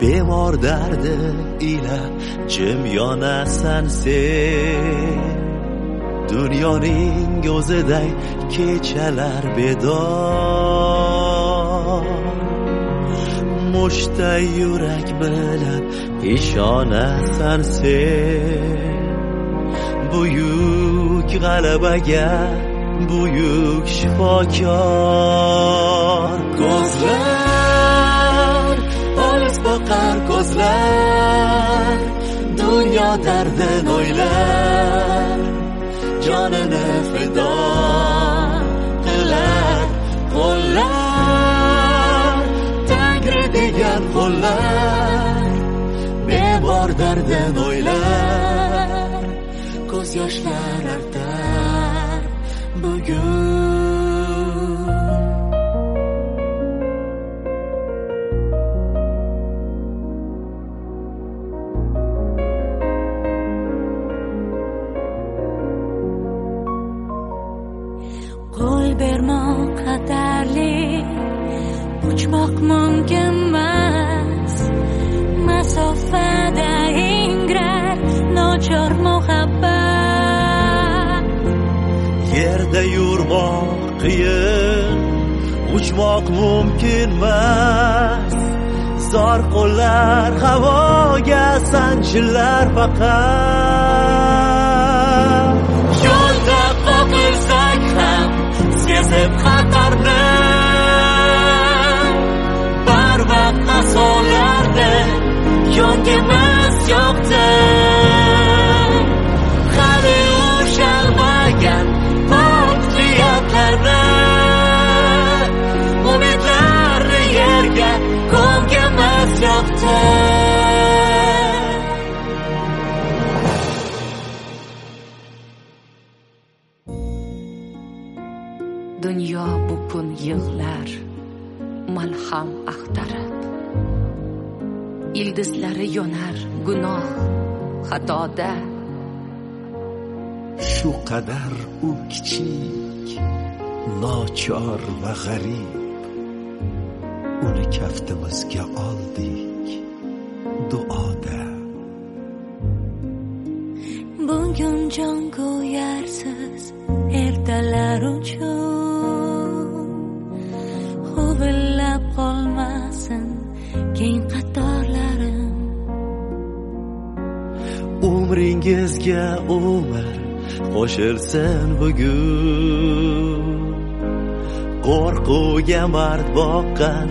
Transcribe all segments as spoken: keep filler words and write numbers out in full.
bemor dardi ila jim yonasan sen. Dunyoning o'ziday kechalar bedor, mushtay yurak bilan ishonasan sen. Buyuk g'alabaga buyuk shifokor. Ko'zlar olis boqar, ko'zlar dunyo dardin o'ylar, jonini fido qilar qo'llar, Tangri degan qo'llar bemor dardin o'ylar, ko'z yoshlar artar bugun. Qo'l bermoq xatarli, uchmoq mumkin emas, masofada ingrar nochor muhabbat. Yerda yurmoq qiyin, uchmoq mumkin emas, zor qo'llar havoga sanchilar faqat. Yo'lda qoqilsak ham sezib xatarni, barvaqt asonlarda yongimiz yoqdi. Hali ushalmagan pok niyatlarni, umidlarni yerga ko'mgimiz yoqdi. Dunyo bu kun yig'lar malham axtarib, ildizlari yonar gunoh xatoda. Shu qadar u kichik, nochor va g'arib, uni kaftimizga oldik duoda. Bugun jon ko'yarsiz ertalar uchun, huvillab qolmasin keng qatorlarim. Umringizga umr qo'shilsin bugun, qo'rquvga mard boqqan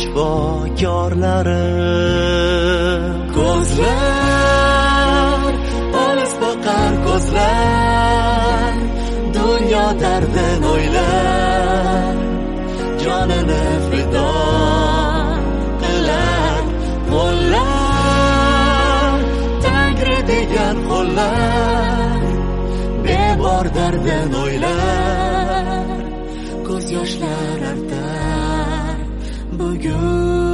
shifokorlarim. Ko'zlar olis boqar, ko'zlar dunyo dardin o'ylar, jonini fido qilar qo'llar, Tangri degan qo'llar bemor dardin o'ylar, ko'z yoshlar artar bugun.